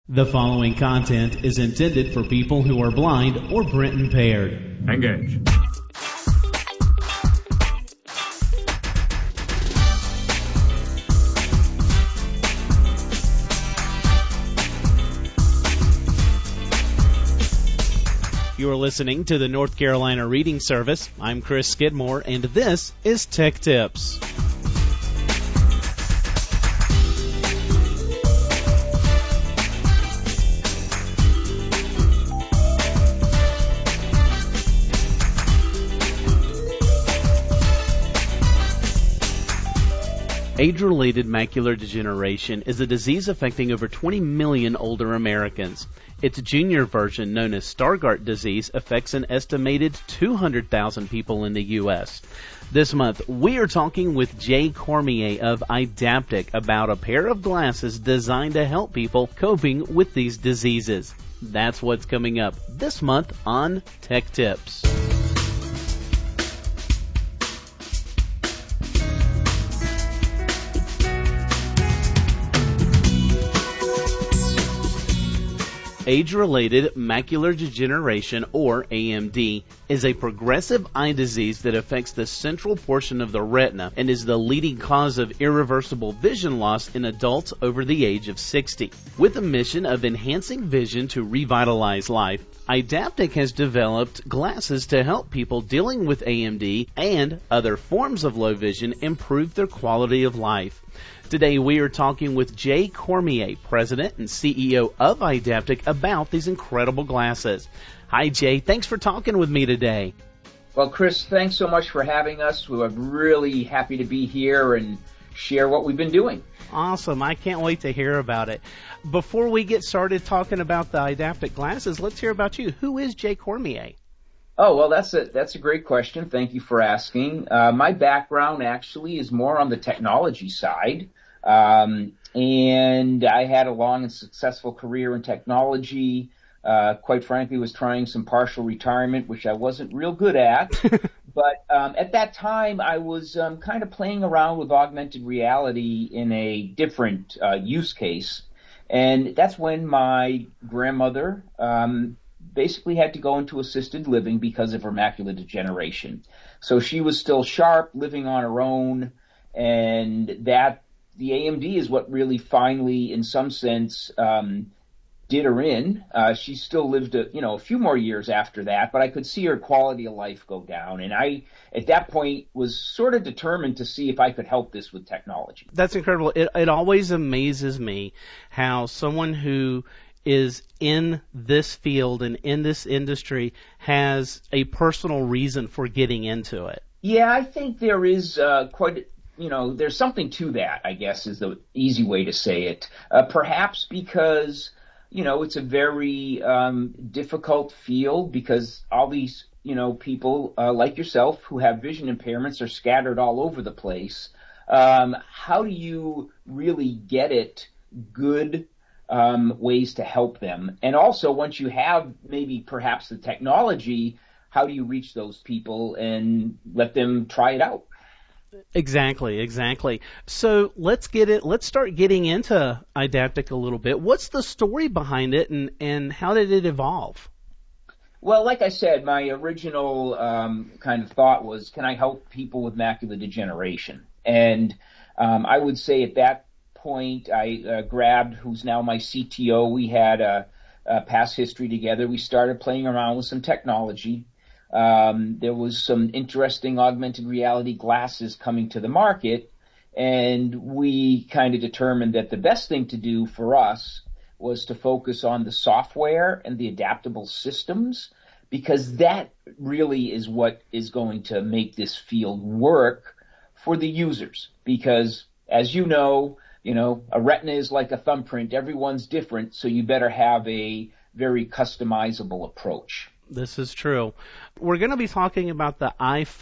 The following content is intended for people who are blind or print impaired. Engage. You are listening to the North Carolina Reading Service. I'm Chris Skidmore, and this is Tech Tips. Age-related macular degeneration is a disease affecting over 20 million older Americans. Its junior version, known as Stargardt disease, affects an estimated 200,000 people in the U.S. This month, we are talking with Jay Cormier of Idaptic about a pair of glasses designed to help people coping with these diseases. That's what's coming up this month on Tech Tips. Age-related macular degeneration, or AMD, is a progressive eye disease that affects the central portion of the retina and is the leading cause of irreversible vision loss in adults over the age of 60. With a mission of enhancing vision to revitalize life, Idaptic has developed glasses to help people dealing with AMD and other forms of low vision improve their quality of life. Today we are talking with Jay Cormier, President and CEO of Idaptic, about these incredible glasses. Hi Jay, thanks for talking with me today. Well, Chris, thanks so much for having us. We're really happy to be here and share what we've been doing. Awesome. I can't wait to hear about it. Before we get started talking about the Idaptic glasses, let's hear about you. Who is Jay Cormier? Oh, well, that's a great question. Thank you for asking. My background actually is more on the technology side. And I had a long and successful career in technology. Quite frankly, was trying some partial retirement, which I wasn't real good at. But at that time, I was kind of playing around with augmented reality in a different use case. And that's when my grandmother basically had to go into assisted living because of her macular degeneration. So she was still sharp, living on her own, and the AMD is what really finally, in some sense, did her in. She still lived a few more years after that, but I could see her quality of life go down. And I, at that point, was sort of determined to see if I could help this with technology. That's incredible. It always amazes me how someone who is in this field and in this industry has a personal reason for getting into it. Yeah, I think there is there's something to that, I guess, is the easy way to say it. Perhaps because, it's a very difficult field because all these, people like yourself who have vision impairments are scattered all over the place. How do you really get it good ways to help them? And also, once you have maybe perhaps the technology, how do you reach those people and let them try it out? Exactly. So let's start getting into Idaptic a little bit. What's the story behind it and how did it evolve? Well, like I said, my original kind of thought was, can I help people with macular degeneration? And I would say at that point, I grabbed who's now my CTO. We had a past history together. We started playing around with some technology. There was some interesting augmented reality glasses coming to the market, and we kind of determined that the best thing to do for us was to focus on the software and the adaptable systems, because that really is what is going to make this field work for the users. Because, as you know, a retina is like a thumbprint. Everyone's different, so you better have a very customizable approach. This is true. We're going to be talking about the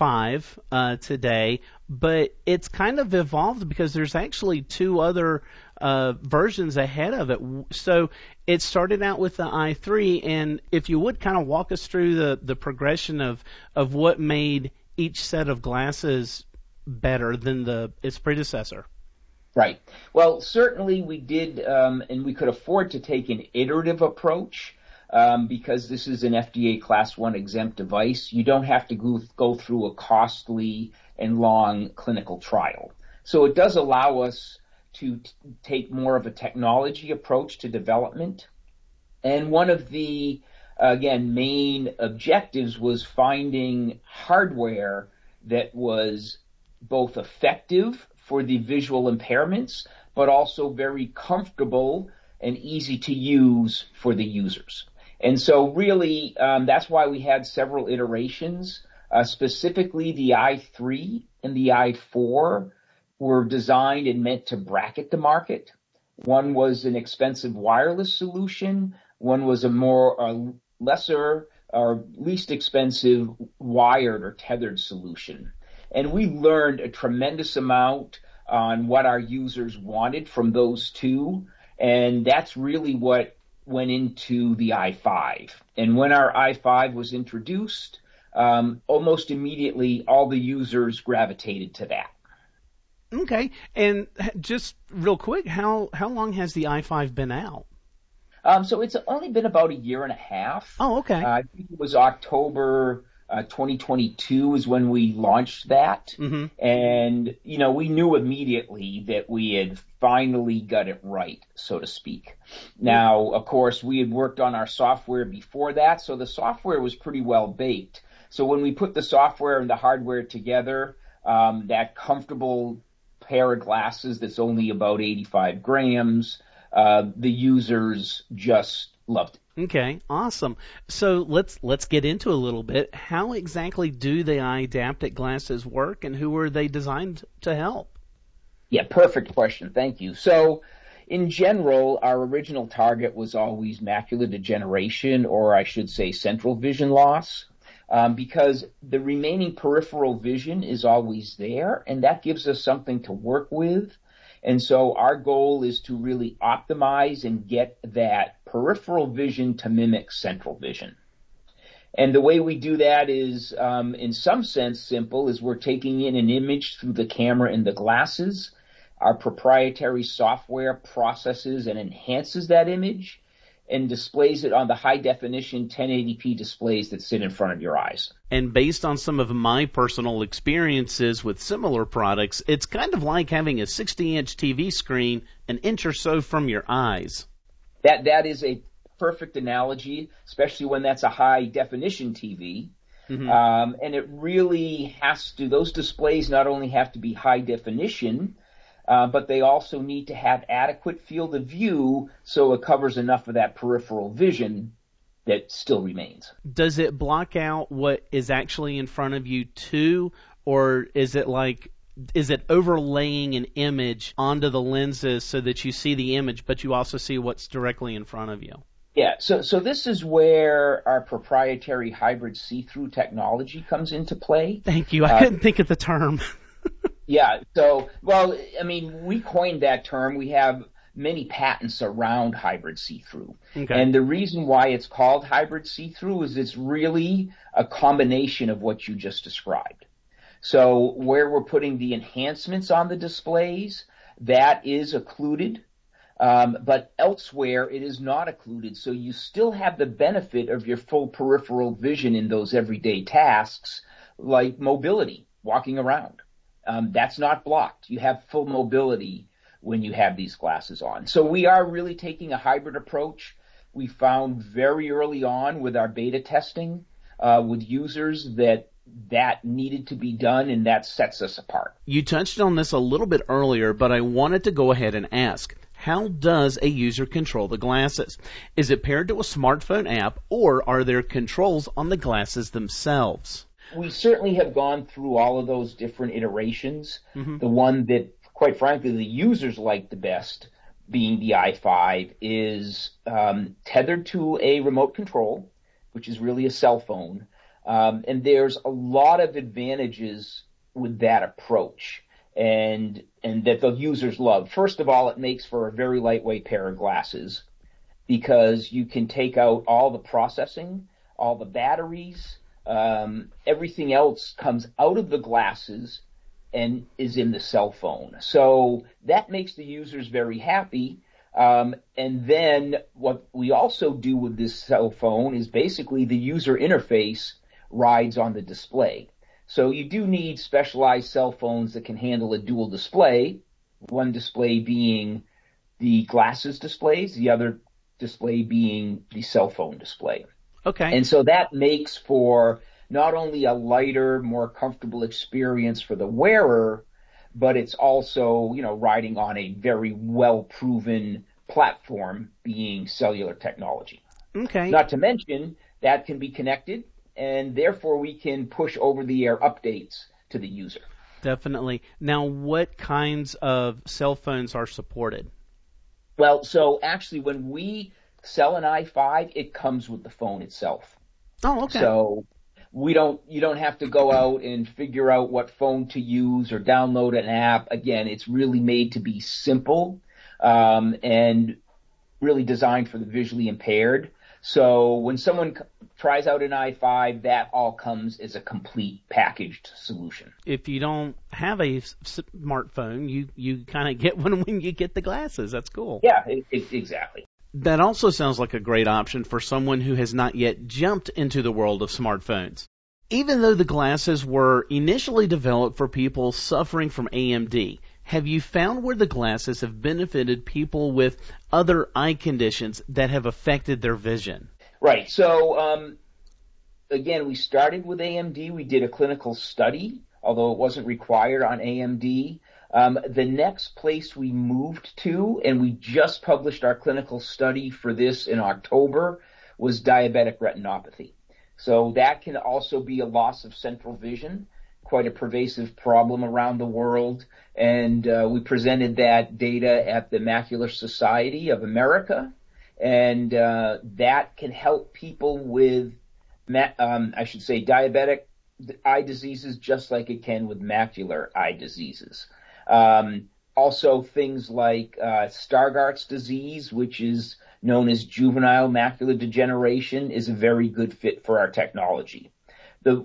i5 today, but it's kind of evolved because there's actually two other versions ahead of it. So it started out with the i3, and if you would kind of walk us through the progression of what made each set of glasses better than its predecessor. Right. Well, certainly we did, and we could afford to take an iterative approach. Because this is an FDA Class 1 exempt device, you don't have to go through a costly and long clinical trial. So it does allow us to take more of a technology approach to development. And one of the, again, main objectives was finding hardware that was both effective for the visual impairments, but also very comfortable and easy to use for the users. And so really, that's why we had several iterations. Specifically, the i3 and the i4 were designed and meant to bracket the market. One was an expensive wireless solution. One was a lesser or least expensive wired or tethered solution. And we learned a tremendous amount on what our users wanted from those two. And that's really what went into the i5. And when our i5 was introduced, almost immediately all the users gravitated to that. Okay. And just real quick, how long has the i5 been out? So it's only been about a year and a half. Oh, okay. I think it was October 2022 is when we launched that. Mm-hmm. And, we knew immediately that we had finally got it right, so to speak. Now, of course, we had worked on our software before that, so the software was pretty well baked. So when we put the software and the hardware together, that comfortable pair of glasses that's only about 85 grams, the users just loved it. Okay, awesome. So let's get into a little bit. How exactly do the iDaptic glasses work, and who are they designed to help? Yeah, perfect question. Thank you. So in general, our original target was always macular degeneration, or I should say central vision loss, because the remaining peripheral vision is always there, and that gives us something to work with. And so our goal is to really optimize and get that peripheral vision to mimic central vision. And the way we do that is, in some sense, simple, is we're taking in an image through the camera in the glasses. Our proprietary software processes and enhances that image and displays it on the high-definition 1080p displays that sit in front of your eyes. And based on some of my personal experiences with similar products, it's kind of like having a 60-inch TV screen an inch or so from your eyes. That is a perfect analogy, especially when that's a high-definition TV. Mm-hmm. And it really those displays not only have to be high-definition, but they also need to have adequate field of view so it covers enough of that peripheral vision that still remains. Does it block out what is actually in front of you too, or is it overlaying an image onto the lenses so that you see the image, but you also see what's directly in front of you? Yeah, so this is where our proprietary hybrid see-through technology comes into play. Thank you. I couldn't think of the term. Yeah, we coined that term. We have many patents around hybrid see-through. Okay. And the reason why it's called hybrid see-through is it's really a combination of what you just described. So where we're putting the enhancements on the displays, that is occluded, but elsewhere it is not occluded. So you still have the benefit of your full peripheral vision in those everyday tasks like mobility, walking around. That's not blocked. You have full mobility when you have these glasses on. So we are really taking a hybrid approach. We found very early on with our beta testing with users that needed to be done, and that sets us apart. You touched on this a little bit earlier, but I wanted to go ahead and ask, how does a user control the glasses? Is it paired to a smartphone app, or are there controls on the glasses themselves? We certainly have gone through all of those different iterations. Mm-hmm. The one that, quite frankly, the users like the best, being the i5, is tethered to a remote control, which is really a cell phone. And there's a lot of advantages with that approach and that the users love. First of all, it makes for a very lightweight pair of glasses because you can take out all the processing, all the batteries, everything else comes out of the glasses and is in the cell phone. So that makes the users very happy. And then what we also do with this cell phone is basically the user interface rides on the display. So you do need specialized cell phones that can handle a dual display, one display being the glasses displays, the other display being the cell phone display. Okay. And so that makes for not only a lighter, more comfortable experience for the wearer, but it's also, riding on a very well-proven platform being cellular technology. Okay. Not to mention that can be connected, and therefore we can push over-the-air updates to the user. Definitely. Now, what kinds of cell phones are supported? Well, so actually when we sell an i5, it comes with the phone itself. Oh, okay. So you don't have to go out and figure out what phone to use or download an app. Again, it's really made to be simple, and really designed for the visually impaired. So when someone tries out an i5, that all comes as a complete packaged solution. If you don't have a smartphone, you kind of get one when you get the glasses. That's cool. Yeah, exactly. That also sounds like a great option for someone who has not yet jumped into the world of smartphones. Even though the glasses were initially developed for people suffering from AMD, have you found where the glasses have benefited people with other eye conditions that have affected their vision? Right. So, again, we started with AMD. We did a clinical study, although it wasn't required on AMD. The next place we moved to, and we just published our clinical study for this in October, was diabetic retinopathy. So that can also be a loss of central vision, quite a pervasive problem around the world. And we presented that data at the Macular Society of America. And that can help people with, diabetic eye diseases just like it can with macular eye diseases. Also things like Stargardt's disease, which is known as juvenile macular degeneration, is a very good fit for our technology. The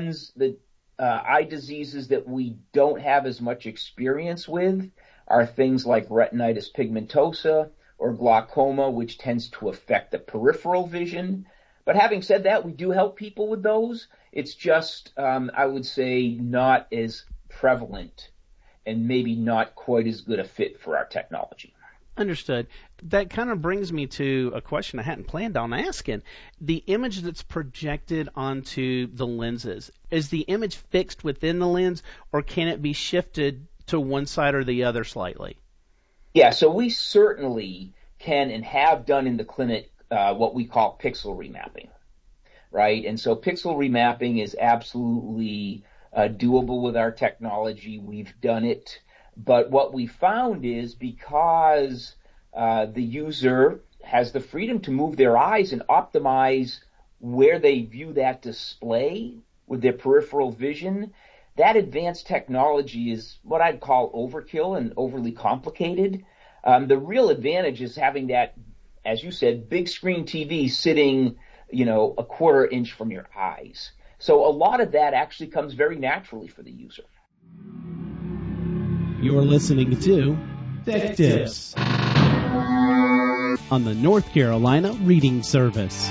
eye diseases that we don't have as much experience with are things like retinitis pigmentosa or glaucoma, which tends to affect the peripheral vision. But having said that, we do help people with those. It's just, I would say, not as prevalent and maybe not quite as good a fit for our technology. Understood. That kind of brings me to a question I hadn't planned on asking. The image that's projected onto the lenses, is the image fixed within the lens, or can it be shifted to one side or the other slightly? Yeah, so we certainly can and have done in the clinic what we call pixel remapping, right? And so pixel remapping is absolutely doable with our technology. We've done it. But what we found is because the user has the freedom to move their eyes and optimize where they view that display with their peripheral vision, that advanced technology is what I'd call overkill and overly complicated. The real advantage is having that, as you said, big screen TV sitting, a quarter inch from your eyes. So a lot of that actually comes very naturally for the user. You're listening to Tech Tips on the North Carolina Reading Service.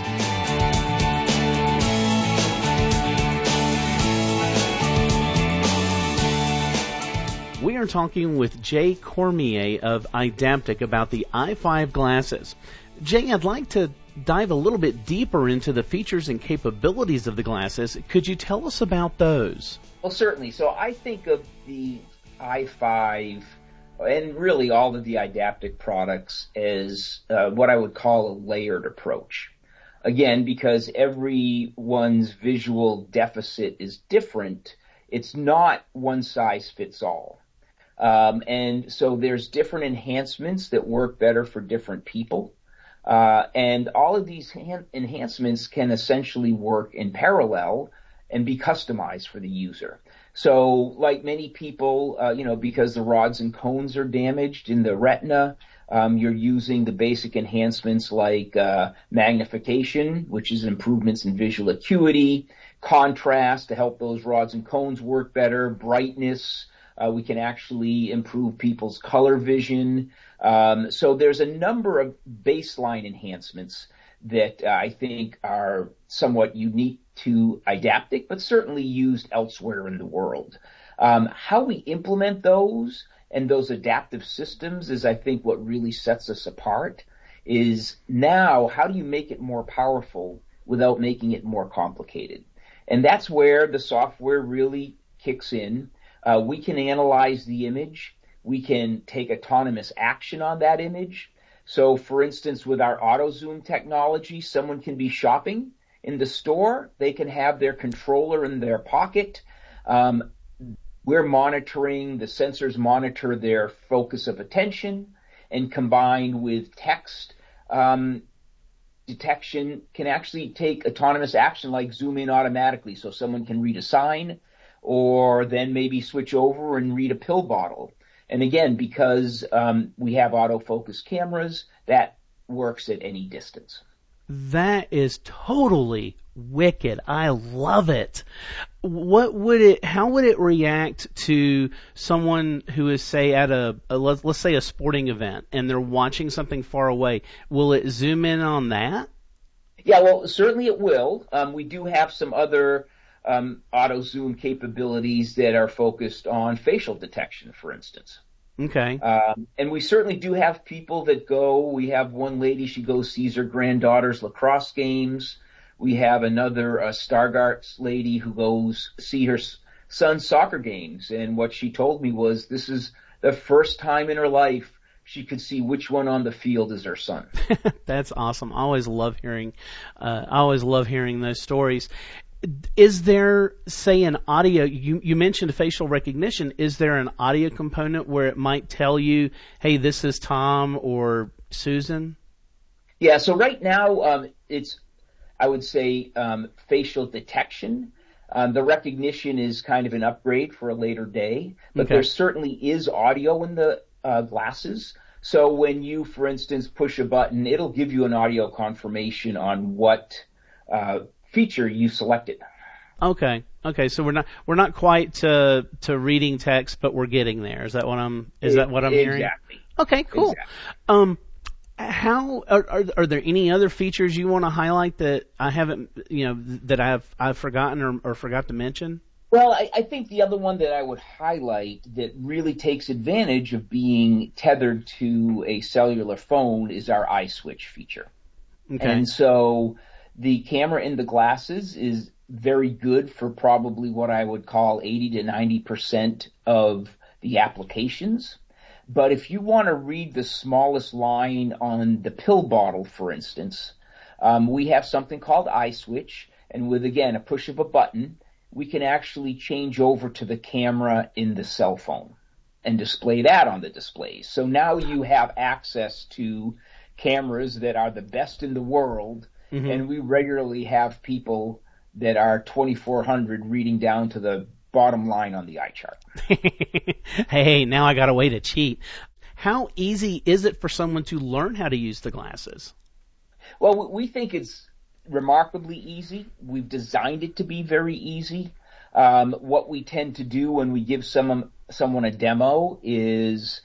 We are talking with Jay Cormier of Idaptic about the i5 glasses. Jay, I'd like to dive a little bit deeper into the features and capabilities of the glasses. Could you tell us about those? Well, certainly. So I think of the i5 and really all of the Idaptic products as what I would call a layered approach. Again, because everyone's visual deficit is different, it's not one size fits all. And so there's different enhancements that work better for different people. And all of these enhancements can essentially work in parallel and be customized for the user. So like many people, because the rods and cones are damaged in the retina, you're using the basic enhancements like magnification, which is improvements in visual acuity, contrast to help those rods and cones work better, brightness, We can actually improve people's color vision. So there's a number of baseline enhancements that I think are somewhat unique to Idaptic, but certainly used elsewhere in the world. How we implement those and those adaptive systems is, I think, what really sets us apart. Is now, how do you make it more powerful without making it more complicated? And that's where the software really kicks in. We can analyze the image. We can take autonomous action on that image. So, for instance, with our auto zoom technology, someone can be shopping in the store. They can have their controller in their pocket. We're monitoring, the sensors monitor their focus of attention, and combined with text detection can actually take autonomous action like zoom in automatically so someone can read a sign or then maybe switch over and read a pill bottle. And again, because we have autofocus cameras, that works at any distance. That is totally wicked. I love it. How would it react to someone who is, say, at let's say a sporting event and they're watching something far away? Will it zoom in on that? Yeah, well, certainly it will. We do have some other auto zoom capabilities that are focused on facial detection, for instance. Okay. And we certainly do have people that go. We have one lady, she goes, sees her granddaughter's lacrosse games. We have another Stargarts lady who goes see her son's soccer games. And what she told me was this is the first time in her life she could see which one on the field is her son. That's awesome. I always love hearing those stories. Is there, say, an audio, you mentioned facial recognition, is there an audio component where it might tell you, hey, this is Tom or Susan? Yeah, so right now it's, I would say, facial detection. The recognition is kind of an upgrade for a later day, but there certainly is audio in the glasses. So when you, for instance, push a button, it'll give you an audio confirmation on what feature you selected. Okay. So we're not quite to reading text, but we're getting there. Is that what I'm hearing? Exactly. Okay, cool. Exactly. How are there any other features you want to highlight that I haven't, that I've forgotten or forgot to mention? Well, I think the other one that I would highlight that really takes advantage of being tethered to a cellular phone is our iSwitch feature. Okay. And so the camera in the glasses is very good for probably what I would call 80 to 90% of the applications. But if you want to read the smallest line on the pill bottle, for instance, we have something called iSwitch, and with, again, a push of a button, we can actually change over to the camera in the cell phone and display that on the displays. So now you have access to cameras that are the best in the world, and we regularly have people that are 2400 reading down to the bottom line on the eye chart. Hey, now I got a way to cheat. How easy is it for someone to learn how to use the glasses? Well, we think it's remarkably easy. We've designed it to be very easy. What we tend to do when we give someone a demo is,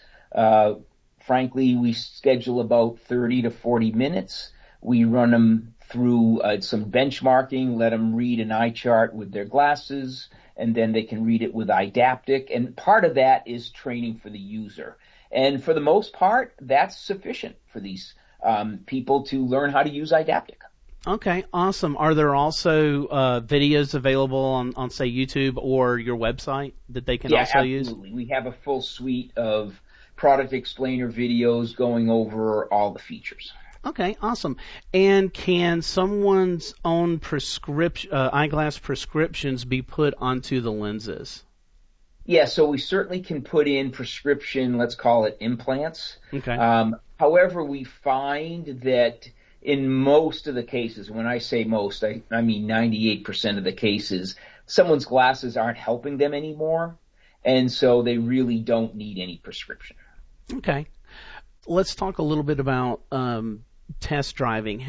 frankly, we schedule about 30 to 40 minutes. We run them through some benchmarking, let them read an eye chart with their glasses, and then they can read it with Idaptic. And part of that is training for the user. And for the most part, that's sufficient for these people to learn how to use Idaptic. Okay, awesome. Are there also videos available on, say, YouTube or your website that they can also use? Yeah, absolutely. We have a full suite of product explainer videos going over all the features. Okay, awesome. And can someone's own eyeglass prescriptions be put onto the lenses? Yeah, so we certainly can put in prescription, let's call it implants. Okay. However, we find that in most of the cases, when I say most, I mean 98% of the cases, someone's glasses aren't helping them anymore, and so they really don't need any prescription. Okay. Let's talk a little bit about test driving.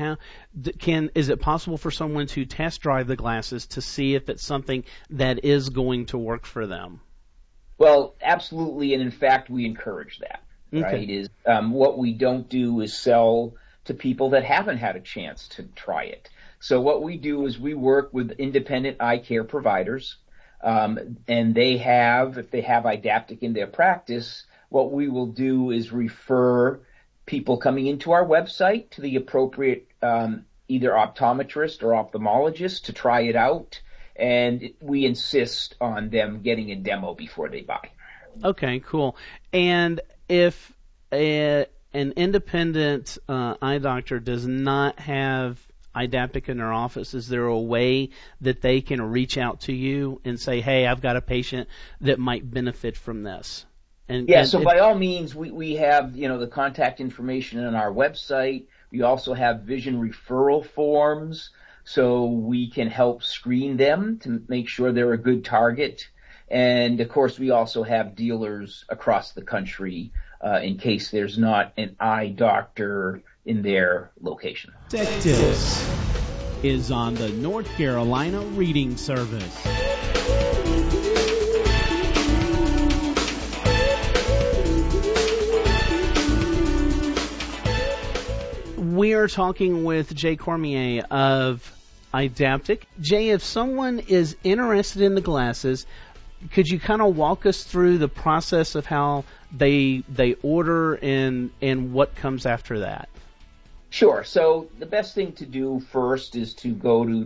Is it possible for someone to test drive the glasses to see if it's something that is going to work for them? Well, absolutely, and in fact, we encourage that. Right? Is what we don't do is sell to people that haven't had a chance to try it. So what we do is we work with independent eye care providers, and if they have Idaptic in their practice, what we will do is refer people coming into our website to the appropriate either optometrist or ophthalmologist to try it out, and we insist on them getting a demo before they buy. Okay, cool. And if an independent eye doctor does not have Idaptic in their office, is there a way that they can reach out to you and say, hey, I've got a patient that might benefit from this? So by all means, we have, the contact information on our website. We also have vision referral forms, so we can help screen them to make sure they're a good target. And, of course, we also have dealers across the country in case there's not an eye doctor in their location. This is on the North Carolina Reading Service. We are talking with Jay Cormier of Idaptic. Jay, if someone is interested in the glasses, could you kind of walk us through the process of how they order and what comes after that? Sure. So the best thing to do first is to go to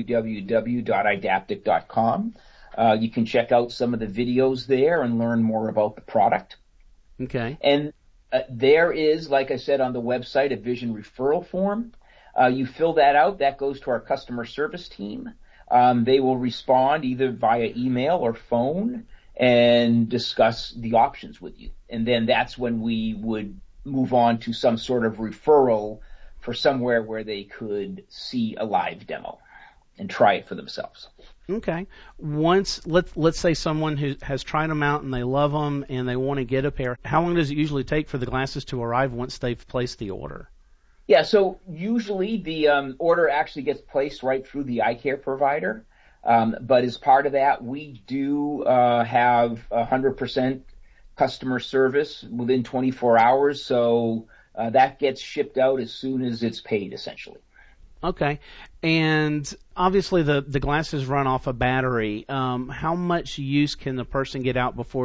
www.idaptic.com. You can check out some of the videos there and learn more about the product. Okay. And there is, like I said, on the website, a vision referral form. You fill that out. That goes to our customer service team. They will respond either via email or phone and discuss the options with you. And then that's when we would move on to some sort of referral for somewhere where they could see a live demo and try it for themselves. Okay. Once, let's say someone who has tried them out and they love them and they want to get a pair, how long does it usually take for the glasses to arrive once they've placed the order? Yeah, so usually the order actually gets placed right through the eye care provider. But as part of that, we do have 100% customer service within 24 hours. So that gets shipped out as soon as it's paid, essentially. Okay. And obviously the glasses run off a battery. How much use can the person get out of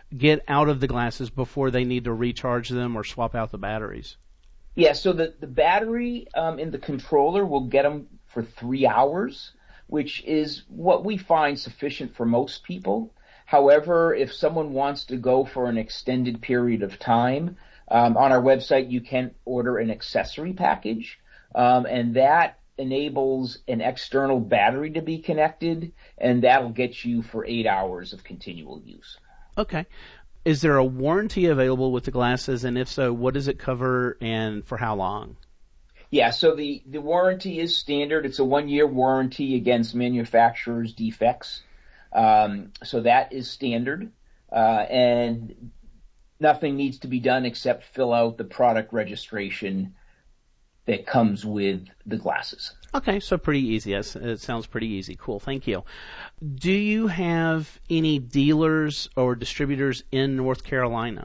the glasses before they need to recharge them or swap out the batteries? Yeah, so the battery in the controller will get them for 3 hours, which is what we find sufficient for most people. However, if someone wants to go for an extended period of time, on our website you can order an accessory package, and that enables an external battery to be connected, and that'll get you for 8 hours of continual use. Okay. Is there a warranty available with the glasses, and if so, what does it cover and for how long? Yeah, so the warranty is standard. It's a 1-year warranty against manufacturer's defects. So that is standard, and nothing needs to be done except fill out the product registration that comes with the glasses. Okay, so pretty easy. It sounds pretty easy. Cool, thank you. Do you have any dealers or distributors in North Carolina?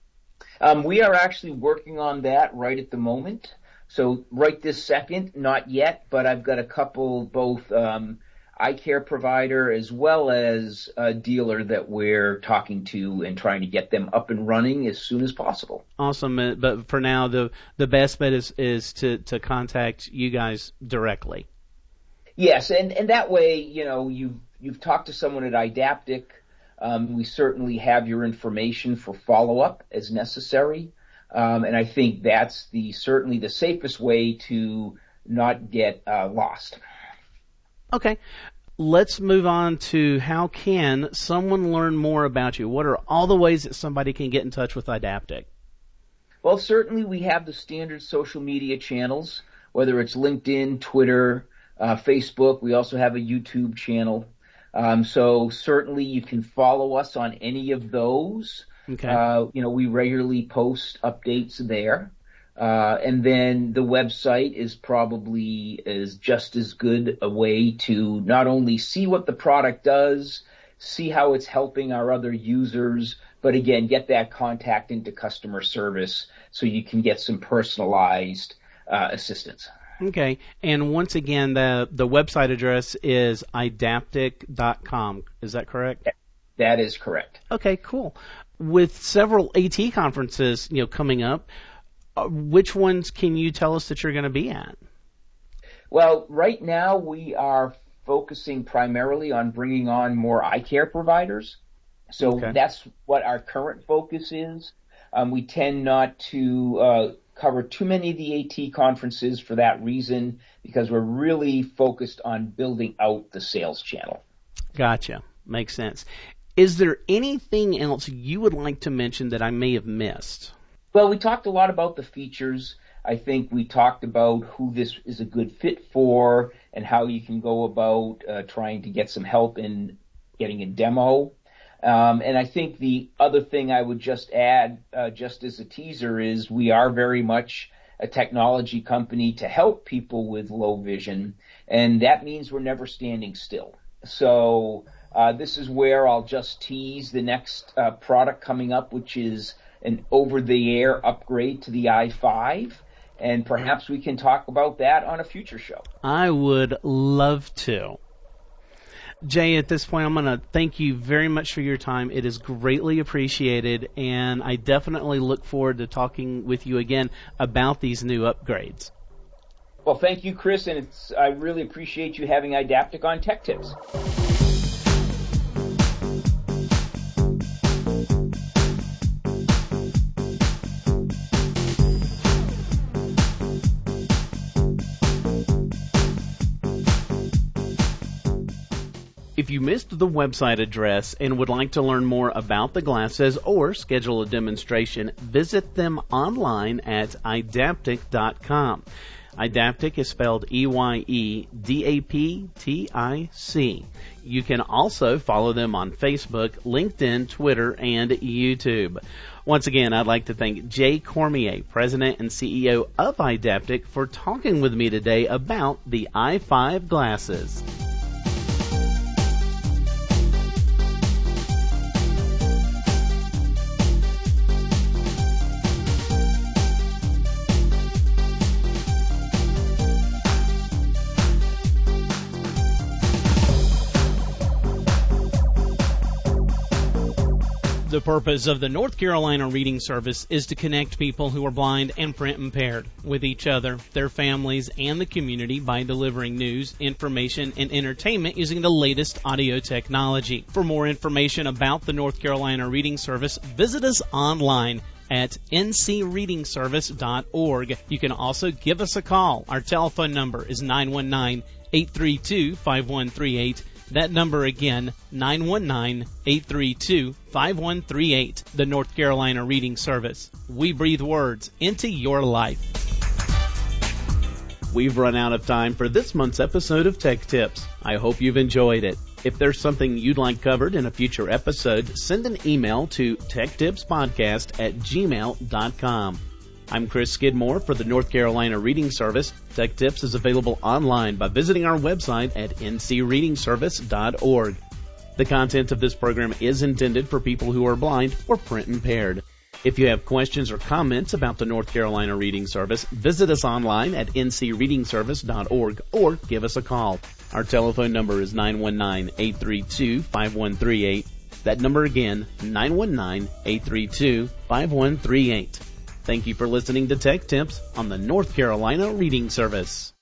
We are actually working on that right at the moment. So right this second, not yet, but I've got a couple, both eye care provider as well as a dealer that we're talking to and trying to get them up and running as soon as possible. Awesome. But for now, the best bet is to contact you guys directly. Yes, and that way, you've talked to someone at Idaptic. We certainly have your information for follow-up as necessary. And I think that's certainly the safest way to not get lost. Okay. Let's move on to how can someone learn more about you? What are all the ways that somebody can get in touch with Idaptic? Well, certainly we have the standard social media channels, whether it's LinkedIn, Twitter, Facebook. We also have a YouTube channel. So certainly you can follow us on any of those. Okay. We regularly post updates there. And then the website is just as good a way to not only see what the product does, see how it's helping our other users, but again, get that contact into customer service so you can get some personalized assistance. Okay, and once again, the website address is idaptic.com. Is that correct? That is correct. Okay, cool. With several AT conferences, coming up, which ones can you tell us that you're going to be at? Well, right now we are focusing primarily on bringing on more eye care providers. So That's what our current focus is. We tend not to cover too many of the AT conferences for that reason, because we're really focused on building out the sales channel. Gotcha. Makes sense. Is there anything else you would like to mention that I may have missed? Well, we talked a lot about the features. I think we talked about who this is a good fit for and how you can go about trying to get some help in getting a demo. And I think the other thing I would just add, just as a teaser, is we are very much a technology company to help people with low vision, and that means we're never standing still. So this is where I'll just tease the next product coming up, which is an over-the-air upgrade to the i5, and perhaps we can talk about that on a future show. I would love to. Jay, at this point, I'm going to thank you very much for your time. It is greatly appreciated, and I definitely look forward to talking with you again about these new upgrades. Well, thank you, Chris, and I really appreciate you having Idaptic on Tech Tips. If you missed the website address and would like to learn more about the glasses or schedule a demonstration, visit them online at idaptic.com. Idaptic is spelled E-Y-E-D-A-P-T-I-C. You can also follow them on Facebook, LinkedIn, Twitter, and YouTube. Once again, I'd like to thank Jay Cormier, President and CEO of Idaptic, for talking with me today about the i5 glasses. The purpose of the North Carolina Reading Service is to connect people who are blind and print impaired with each other, their families, and the community by delivering news, information, and entertainment using the latest audio technology. For more information about the North Carolina Reading Service, visit us online at ncreadingservice.org. You can also give us a call. Our telephone number is 919-832-5138. That number again, 919-832-5138. The North Carolina Reading Service. We breathe words into your life. We've run out of time for this month's episode of Tech Tips. I hope you've enjoyed it. If there's something you'd like covered in a future episode, send an email to techtipspodcast@gmail.com. I'm Chris Skidmore for the North Carolina Reading Service. Tech Tips is available online by visiting our website at ncreadingservice.org. The content of this program is intended for people who are blind or print impaired. If you have questions or comments about the North Carolina Reading Service, visit us online at ncreadingservice.org or give us a call. Our telephone number is 919-832-5138. That number again, 919-832-5138. Thank you for listening to Tech Tips on the North Carolina Reading Service.